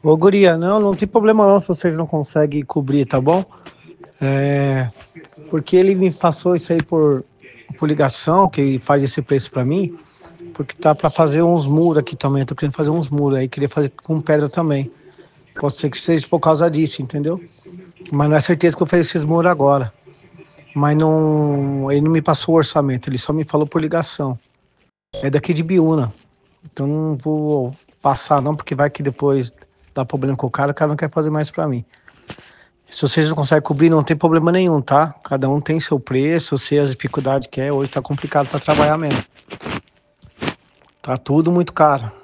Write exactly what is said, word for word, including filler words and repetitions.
Ô, guria, não, não tem problema não se vocês não conseguem cobrir, tá bom? É, porque ele me passou isso aí por, por ligação, que ele faz esse preço pra mim, porque tá pra fazer uns muros aqui também, tô querendo fazer uns muros aí, queria fazer com pedra também. Pode ser que seja por causa disso, entendeu? Mas não é certeza que eu fazer esses muros agora. Mas não, ele não me passou o orçamento, ele só me falou por ligação. É daqui de Biúna, então não vou passar não, porque vai que depois dá problema com o cara, o cara não quer fazer mais pra mim. Se vocês não conseguem cobrir, não tem problema nenhum, tá? Cada um tem seu preço, eu sei as dificuldades que é. Hoje tá complicado para trabalhar mesmo. Tá tudo muito caro.